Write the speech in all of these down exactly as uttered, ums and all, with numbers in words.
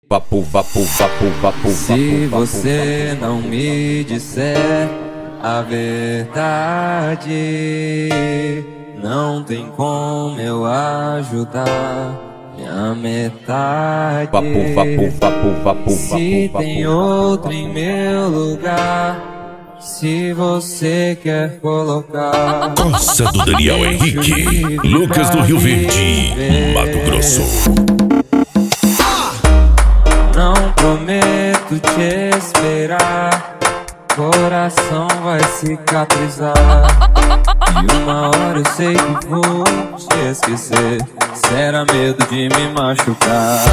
Vapo, vapo, vapo, vapo, Se vapo, você vapo, não vapo, me disser a verdade, não tem como eu ajudar minha metade. vapo, vapo, vapo, vapo, Se vapo, tem vapo, outro em meu lugar, se você quer colocar Costa do Daniel Henrique, Lucas do Rio Verde, Mato Grosso. Não prometo te esperar, coração vai cicatrizar. E uma hora eu sei que vou te esquecer. Será medo de me machucar.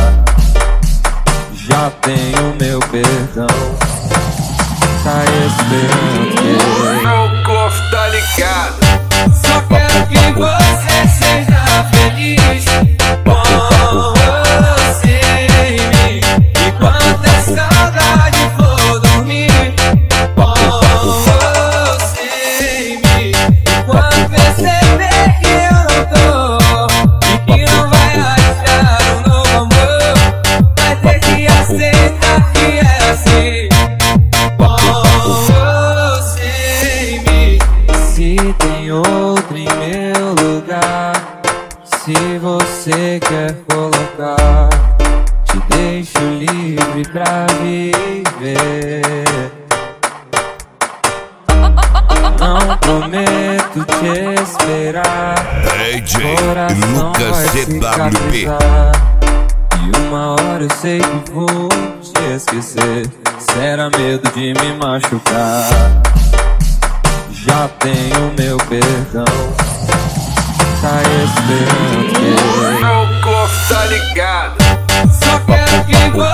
Já tenho meu perdão, tá esperando que O Cof tá ligado. só quero que você seja feliz com você em mim. Enquanto a saudade for dormir com você em mim. Enquanto perceber que eu não tô e que não vai achar um novo amor, vai ter que aceitar que é assim. Com você em mim. Se tem outro em meu lugar, se você quer colocar, te deixo livre pra viver. Não prometo te esperar, D J coração Lucas vai C W P. cicatrizar. E uma hora eu sei que vou te esquecer. Será medo de me machucar. Já tenho meu perdão, tá esperando que O Cof tá ligado. só quero que você